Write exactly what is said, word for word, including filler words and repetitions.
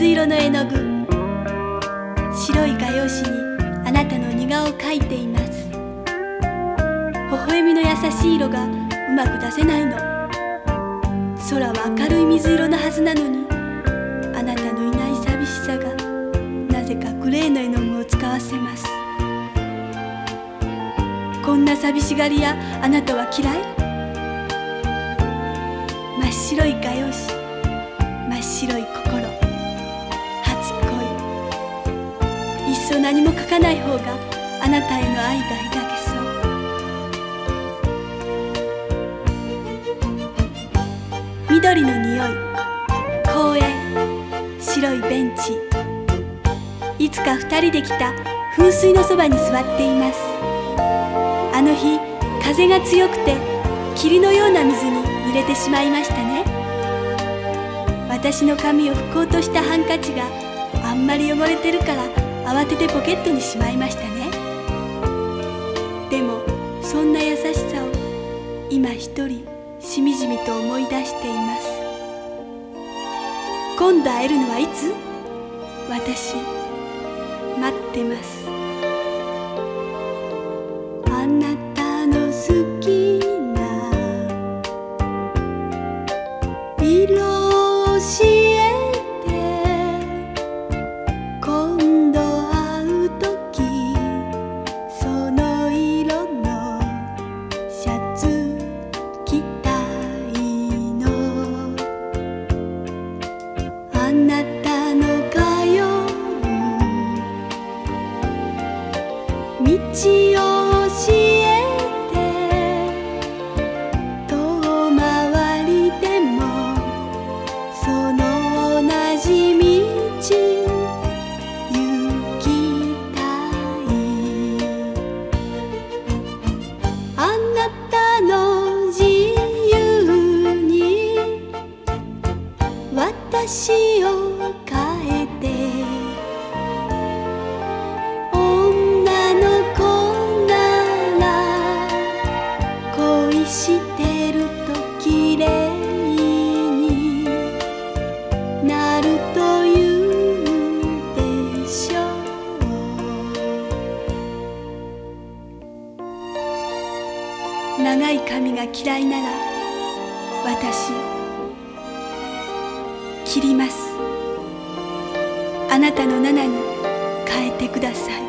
水色の絵の具、白い画用紙にあなたの似顔を描いています。微笑みの優しい色がうまく出せないの。空は明るい水色のはずなのに、あなたのいない寂しさがなぜかグレーの絵の具を使わせます。こんな寂しがり屋、あなたは嫌い？真っ白い画用紙、真っ白い心、初恋。いっそ何も書かない方があなたへの愛が抱けそう。緑の匂い、公園、白いベンチ。いつか二人で来た噴水のそばに座っています。あの日、風が強くて霧のような水に濡れてしまいましたね。私の髪を拭こうとしたハンカチがあんまり汚れてるから慌ててポケットにしまいましたね。でもそんな優しさを今一人しみじみと思い出しています。今度会えるのはいつ？私待ってます。あなたの好きな色を教えて、今度会うときその色のシャツ着たいの。あなたの通う道を教えて、遠回りでもその同じ道行きたい。あなたの自由に私を変えて、してるときれいになるというでしょう。長い髪が嫌いなら私切ります。あなたのナナに変えてください。